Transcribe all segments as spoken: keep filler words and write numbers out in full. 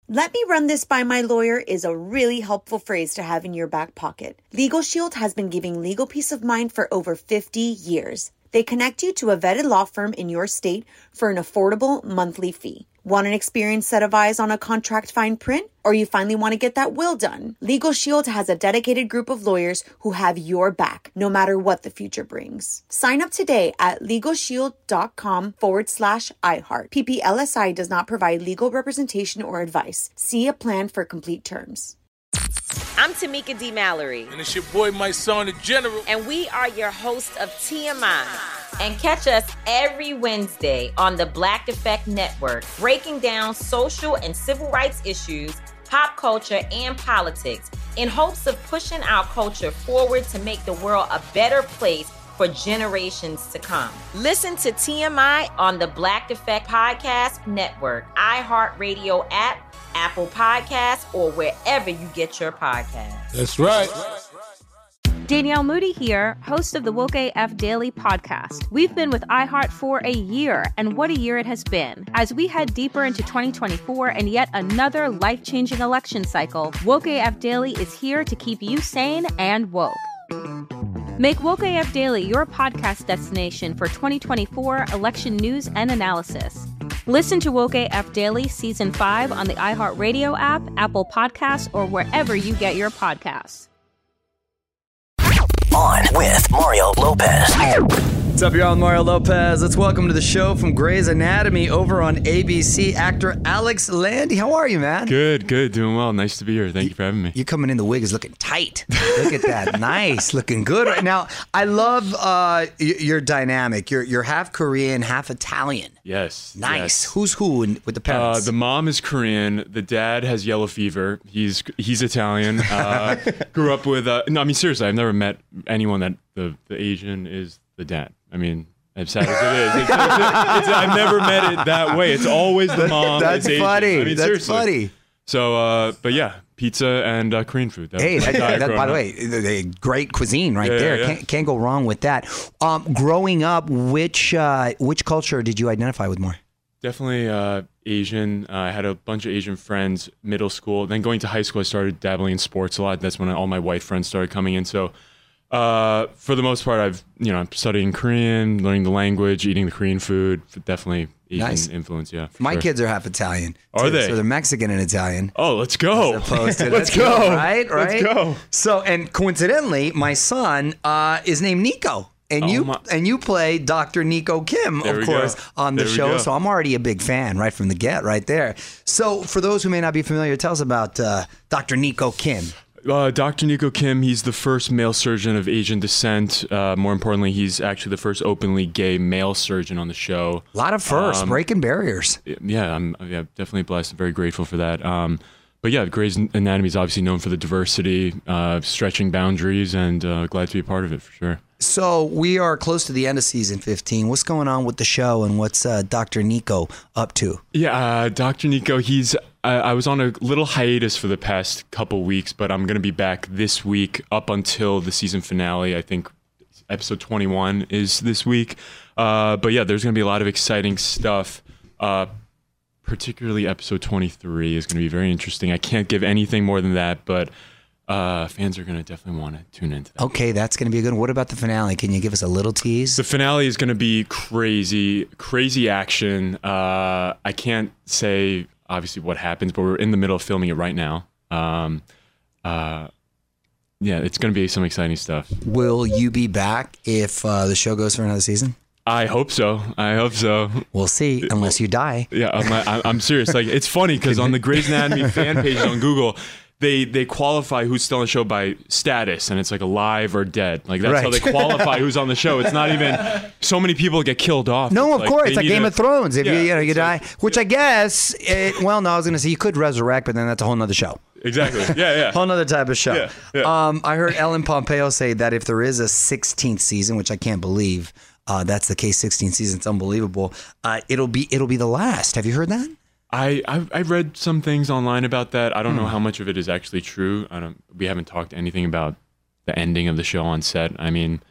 Let me run this by my lawyer is a really helpful phrase to have in your back pocket. Legal Shield has been giving legal peace of mind for over fifty years. They connect you to a vetted law firm in your state for an affordable monthly fee. Want an experienced set of eyes on a contract fine print? Or you finally want to get that will done? Legal Shield has a dedicated group of lawyers who have your back, no matter what the future brings. Sign up today at LegalShield.com forward slash iHeart. P P L S I does not provide legal representation or advice. See a plan for complete terms. I'm Tamika D. Mallory. And it's your boy, my son, the General. And we are your hosts of T M I. And catch us every Wednesday on the Black Effect Network, breaking down social and civil rights issues, pop culture, and politics in hopes of pushing our culture forward to make the world a better place for generations to come. Listen to T M I on the Black Effect Podcast Network, iHeartRadio app, Apple Podcasts, or wherever you get your podcasts. That's right. Danielle Moody here, host of the Woke A F Daily podcast. We've been with iHeart for a year, and what a year it has been. As we head deeper into twenty twenty-four and yet another life-changing election cycle, Woke A F Daily is here to keep you sane and woke. Make Woke A F Daily your podcast destination for twenty twenty-four election news and analysis. Listen to Woke A F Daily Season five on the iHeartRadio app, Apple Podcasts, or wherever you get your podcasts. On with Mario Lopez. What's up, y'all? I'm Mario Lopez. Let's welcome to the show from Grey's Anatomy over on A B C, actor Alex Landy. How are you, man? Good, good. Doing well. Nice to be here. Thank you, you for having me. You coming in, the wig is looking tight. Look at that. Nice. Looking good right now. I love uh, y- your dynamic. You're you're half Korean, half Italian. Yes. Nice. Yes. Who's who in, with the parents? Uh, the mom is Korean. The dad has yellow fever. He's he's Italian. Uh, grew up with... Uh, no, I mean, seriously, I've never met anyone that the, the Asian is the dad. I mean... As sad as it is, it's, it's, it's, I've never met it that way. It's always the mom. That's it's funny. Asian. I mean, That's seriously. funny. So, uh, but yeah, pizza and uh, Korean food. That hey, was that, that, that, by the up. way, the, the great cuisine right Yeah, there. yeah, yeah. Can't, can't go wrong with that. Um, growing up, which uh, which culture did you identify with more? Definitely uh, Asian. Uh, I had a bunch of Asian friends middle school. Then going to high school, I started dabbling in sports a lot. That's when all my white friends started coming in. So uh, for the most part, I've, you know, I'm studying Korean, learning the language, eating the Korean food. Definitely Asian Nice. influence, yeah. for My sure. kids are half Italian. Are so, they? So they're Mexican and Italian. Oh, let's go. As opposed to- let's go. Right, right. Let's go. So, and coincidentally, my son uh, is named Nico. And Oh, you my- and you play Doctor Nico Kim, There of we course, go. on the There we show. go. So I'm already a big fan right from the get, right there. So for those who may not be familiar, tell us about uh, Doctor Nico Kim. Uh, Doctor Nico Kim, he's the first male surgeon of Asian descent. Uh, more importantly, he's actually the first openly gay male surgeon on the show. A lot of firsts, Um, breaking barriers. Yeah, I'm yeah, definitely blessed. Very grateful for that. Um, but yeah, Grey's Anatomy is obviously known for the diversity, uh, stretching boundaries, and uh, glad to be a part of it for sure. So we are close to the end of season fifteen. What's going on with the show, and what's uh, Doctor Nico up to? Yeah, uh, Doctor Nico, he's. I, I was on a little hiatus for the past couple weeks, but I'm going to be back this week up until the season finale. I think episode twenty-one is this week. Uh, but yeah, there's going to be a lot of exciting stuff. Uh, particularly episode twenty-three is going to be very interesting. I can't give anything more than that, but uh, fans are going to definitely want to tune into that. Okay, that's going to be a good one. What about the finale? Can you give us a little tease? The finale is going to be crazy, crazy action. Uh, I can't say obviously what happens, but we're in the middle of filming it right now. Um, uh, yeah, it's going to be some exciting stuff. Will you be back if uh, the show goes for another season? I hope so. I hope so. We'll see, unless you die. Yeah, I'm, I'm, I'm serious. Like, it's funny because on the Grey's Anatomy fan pages on Google, they they qualify who's still on the show by status, and it's like alive or dead. Like that's Right. how they qualify who's on the show. It's not even so many people get killed off. No, It's of like course, they it's like need Game a- of Thrones. If you Yeah, you know you it's die, like- which I guess, it, well, no, I was going to say you could resurrect, but then that's a whole nother show. Exactly. Yeah, yeah. Whole nother type of show. Yeah, yeah. Um, I heard Ellen Pompeo say that if there is a sixteenth season, which I can't believe uh, that's the case, sixteenth season, it's unbelievable. Uh, it'll be it'll be the last. Have you heard that? I I've, I've read some things online about that. I don't Hmm. know how much of it is actually true. I don't. We haven't talked anything about the ending of the show on set. I mean,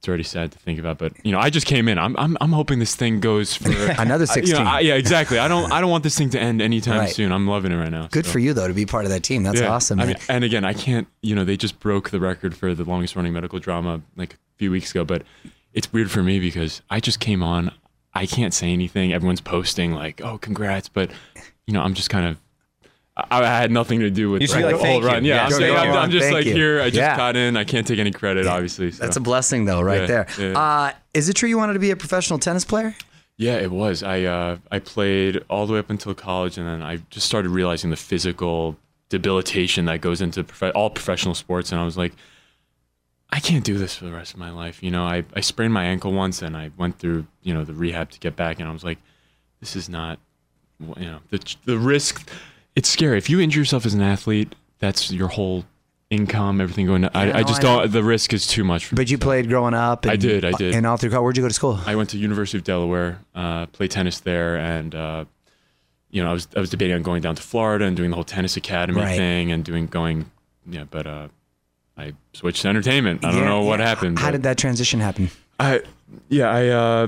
it's already sad to think about. But you know, I just came in. I'm I'm I'm hoping this thing goes for another sixteen. You know, I, yeah, exactly. I don't I don't want this thing to end anytime Right. soon. I'm loving it right now. Good so. for you though to be part of that team. That's Yeah. awesome, I man. mean, and again, I can't. You know, they just broke the record for the longest running medical drama like a few weeks ago. But it's weird for me because I just came on. I can't say anything. Everyone's posting like, "Oh, congrats," but you know, I'm just kind of. I, I had nothing to do with You the should be like, whole "Thank you." run. Yeah, Yeah, I'm, go, saying, go, I'm, go. I'm just Thank like you. here. I just Yeah. got in. I can't take any credit, obviously. So. That's a blessing though, right Yeah, there. yeah. Uh, is it true you wanted to be a professional tennis player? Yeah, it was. I uh, I played all the way up until college, and then I just started realizing the physical debilitation that goes into prof- all professional sports, and I was like, I can't do this for the rest of my life. You know, I, I sprained my ankle once, and I went through you know the rehab to get back, and I was like, this is not, you know, the the risk. It's scary if you injure yourself as an athlete. That's your whole income, everything going. I, Yeah, I no, just I know. don't. The risk is too much for me. But you played growing up. And, I did, I did. And all through college. Where'd you go to school? I went to University of Delaware, uh, played tennis there, and uh, you know, I was I was debating on going down to Florida and doing the whole tennis academy Right. thing and doing going, yeah, but uh, I switched to entertainment. I don't Yeah, know what yeah. happened. How but did that transition happen? I, yeah, I, uh,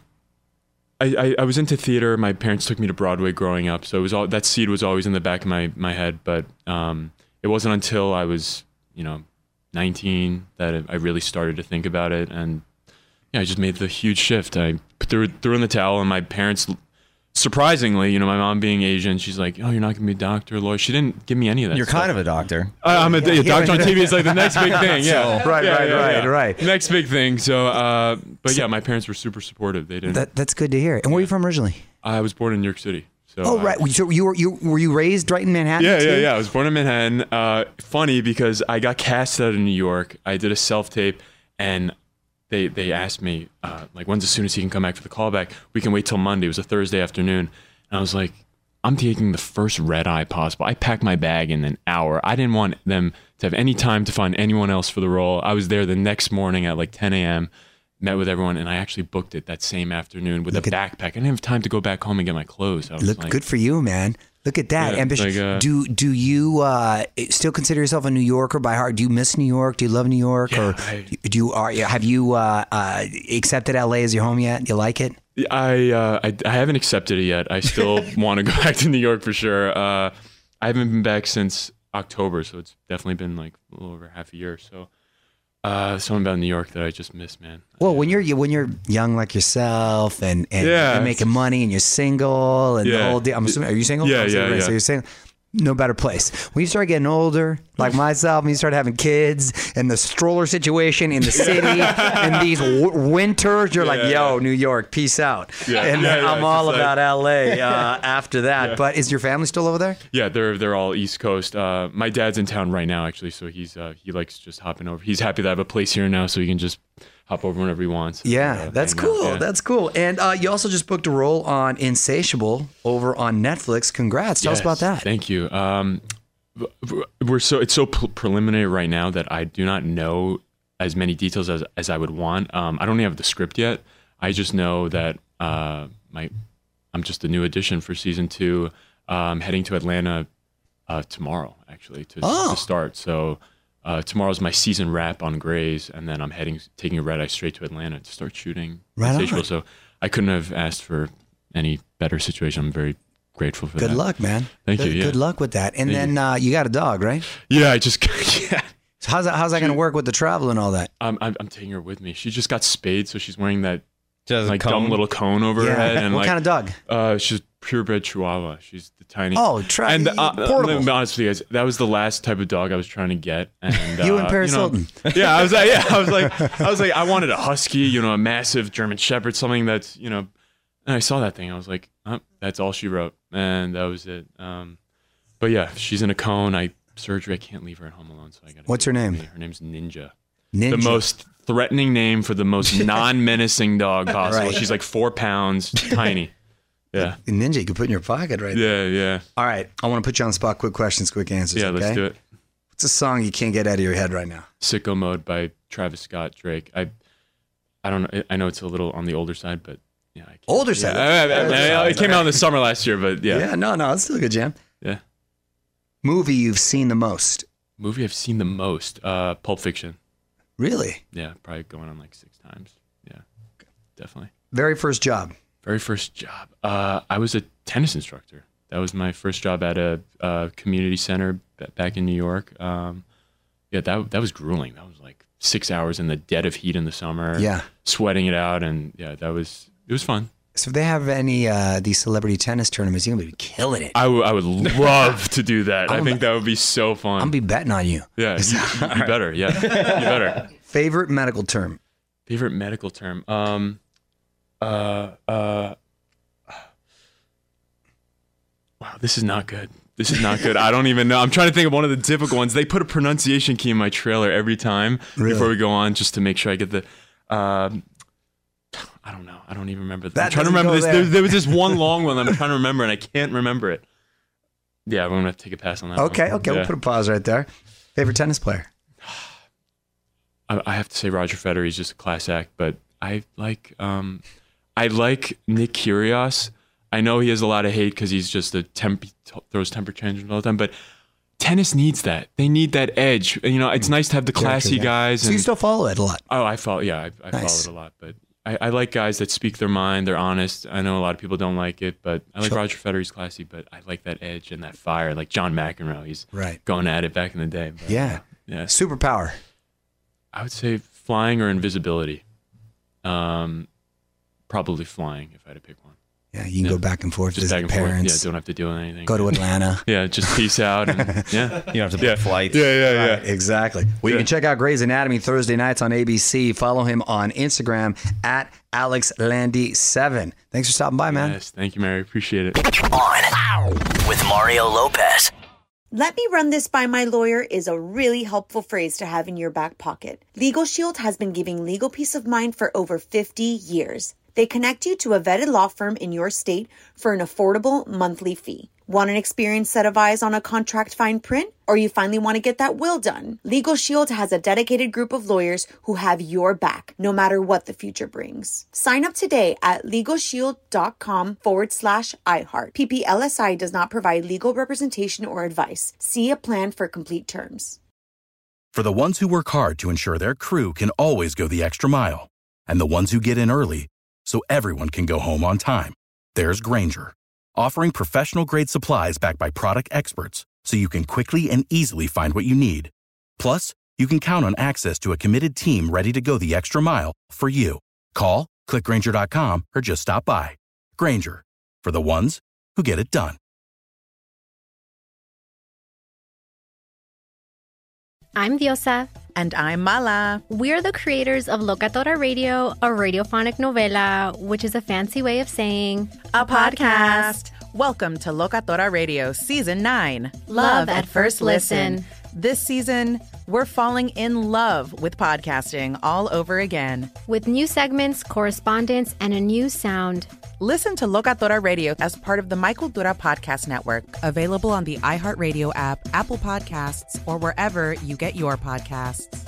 I, I, I was into theater. My parents took me to Broadway growing up, so it was all that seed was always in the back of my my head. But um, it wasn't until I was, you know, nineteen that I really started to think about it, and yeah, I just made the huge shift. I threw threw in the towel, and my parents, surprisingly, you know, my mom being Asian, she's like, "Oh, you're not gonna be a doctor, a lawyer." She didn't give me any of that. You're stuff. kind of a doctor. I, I'm a, a doctor on T V is like the next big thing. Yeah, Right, Yeah, right, yeah, right, yeah. right. Next big thing. So, uh, but yeah, my parents were super supportive. They didn't. That, that's good to hear. And where are you from originally? I was born in New York City. So, Oh, uh, right. So you were you were you raised right in Manhattan? Yeah, too? yeah, yeah. I was born in Manhattan. Uh, funny because I got cast out of New York. I did a self tape, and they they asked me uh, like, when's as soon as he can come back for the callback? We can wait till Monday. It was a Thursday afternoon, and I was like, I'm taking the first red eye possible. I packed my bag in an hour. I didn't want them to have any time to find anyone else for the role. I was there the next morning at like ten a.m., met with everyone, and I actually booked it that same afternoon with Look a at- backpack. I didn't have time to go back home and get my clothes. I was Look like, good for you, man. Look at that. Yeah, Ambitious. like, uh, do do you uh, still consider yourself a New Yorker by heart? Do you miss New York? Do you love New York? Yeah, or I- do you are have you uh, uh, accepted L A as your home yet? You like it? I, uh, I I haven't accepted it yet. I still want to go back to New York for sure. Uh, I haven't been back since October, so it's definitely been like a little over half a year. So, uh, something about New York that I just miss, man. Well, when you're when you're young like yourself and and Yeah. you're making money and you're single and the Yeah. whole deal. I'm assuming, are you single? Yeah, I'm assuming, yeah, right. yeah. So you're single. No better place. When you start getting older, like myself, and you start having kids and the stroller situation in the city and these w- winters, you're like, Yeah. yo, New York, peace out. Yeah, And yeah, yeah, I'm it's all just about like- L A uh, after that. Yeah. But is your family still over there? Yeah, they're they're all East Coast. Uh, my dad's in town right now, actually, so he's uh, he likes just hopping over. He's happy that I have a place here now, so he can just hop over whenever he wants. Yeah, Uh, that's hang out, cool. yeah. That's cool. And uh, you also just booked a role on Insatiable over on Netflix. Congrats. Tell us Yes, about that. Thank you. Um, v- v- we're so it's so pre- preliminary right now that I do not know as many details as, as I would want. Um, I don't even have the script yet. I just know that uh, my I'm just a new addition for season two. Uh, I'm heading to Atlanta uh, tomorrow, actually, to, Oh. to start. So uh, tomorrow's my season wrap on Grey's, and then I'm heading taking a red eye straight to Atlanta to start shooting. Right on. Insatiable. So I couldn't have asked for any better situation. I'm very grateful for Good that. luck, man. Thank good, you, yeah. Good luck with that. And Thank then uh, you got a dog, right? Yeah, I just yeah. So how's that? How's that going to work with the travel and all that? I'm, I'm I'm taking her with me. She just got spayed, so she's wearing that Just like a dumb cone. little cone over her head. And what like, kind of dog? Uh, she's purebred Chihuahua. She's the tiny. Oh, tra- and uh, portable. Let me be honest with you guys. That was the last type of dog I was trying to get. And You uh, and Paris know, Hilton. Yeah, I was like, yeah, I was like, I was like, I wanted a husky, you know, a massive German Shepherd, something that's, you know. And I saw that thing. I was like, oh, that's all she wrote, and that was it. Um, but yeah, she's in a cone. I surgery. I can't leave her at home alone, so I got. What's her name? Her name's Ninja. Ninja. The most threatening name for the most non-menacing dog possible. Right. She's like four pounds, tiny. Yeah, Ninja you can put in your pocket right there. yeah, yeah. All right. I want to put you on the spot. Quick questions, quick answers. Yeah, okay? let's do it. What's a song you can't get out of your head right now? Sicko Mode by Travis Scott, Drake. I, I don't know. I know it's a little on the older side, but yeah. I can't- Older yeah, side. I- I- I- Older I- side. it came out in the summer last year, but yeah, Yeah, no, no, it's still a good jam. yeah. Movie you've seen the most? Movie I've seen the most, uh, Pulp Fiction. Really? Yeah, probably going on like six times. Yeah, definitely. Very first job. Very first job. Uh, I was a tennis instructor. That was my first job at a, a community center b- back in New York. Um, yeah, that that was grueling. That was like six hours in the dead of heat in the summer. Yeah. Sweating it out, and yeah, that was it was fun. So if they have any uh, these celebrity tennis tournaments, you're gonna be killing it. I, w- I would love to do that. I think that would be so fun. I'm gonna be betting on you. Yeah, you, you better. Yeah, you better. Favorite medical term? Favorite medical term? Um, uh, uh. Wow, this is not good. This is not good. I don't even know. I'm trying to think of one of the difficult ones. They put a pronunciation key in my trailer every time Really? before we go on, just to make sure I get the. Um, I don't know. I don't even remember. That I'm trying to doesn't remember go this. there. There, there was this one long one I'm trying to remember, and I can't remember it. Yeah, we're gonna have to take a pass on that. Okay, one. okay, Yeah. we'll put a pause right there. Favorite tennis player? I, I have to say Roger Federer. He's just a class act, but I like um, I like Nick Kyrgios. I know he has a lot of hate because he's just a temp he t- throws temper tantrums all the time, but tennis needs that. They need that edge. You know, it's nice to have the classy guys. So And, you still follow it a lot? oh, I follow. Yeah, I, I Nice. follow it a lot, but I, I like guys that speak their mind. They're honest. I know a lot of people don't like it, but I like Sure. Roger Federer. He's classy, but I like that edge and that fire, like John McEnroe. He's Right. going at it back in the day. But, Yeah. yeah. Superpower? I would say flying or invisibility. Um, probably flying if I had to pick one. Yeah, you can go back and forth, Just visit back and parents, forth. Yeah, don't have to do anything. go to Atlanta. Yeah, just peace out. And, yeah. You don't have to book flights. Yeah, yeah, yeah. Exactly. Well, you can check out Grey's Anatomy Thursday nights on A B C. Follow him on Instagram at Alex Landy seven. Thanks for stopping by, man. Yes, thank you, Mary. Appreciate it. On with Mario Lopez. Let me run this by my lawyer is a really helpful phrase to have in your back pocket. Legal Shield has been giving legal peace of mind for over fifty years. They connect you to a vetted law firm in your state for an affordable monthly fee. Want an experienced set of eyes on a contract fine print? Or you finally want to get that will done? Legal Shield has a dedicated group of lawyers who have your back, no matter what the future brings. Sign up today at LegalShield.com forward slash iHeart. P P L S I does not provide legal representation or advice. See a plan for complete terms. For the ones who work hard to ensure their crew can always go the extra mile, and the ones who get in early so everyone can go home on time, there's Grainger, offering professional-grade supplies backed by product experts so you can quickly and easily find what you need. Plus, you can count on access to a committed team ready to go the extra mile for you. Call, click Grainger dot com, or just stop by. Grainger, for the ones who get it done. I'm Diosa. And I'm Mala. We're the creators of Locatora Radio, a radiophonic novela, which is a fancy way of saying A podcast. Welcome to Locatora Radio Season nine. Love at First Listen. This season, we're falling in love with podcasting all over again. with new segments, correspondence, and a new sound. Listen to Locatora Radio as part of the Michael Dura Podcast Network. Available on the iHeartRadio app, Apple Podcasts, or wherever you get your podcasts.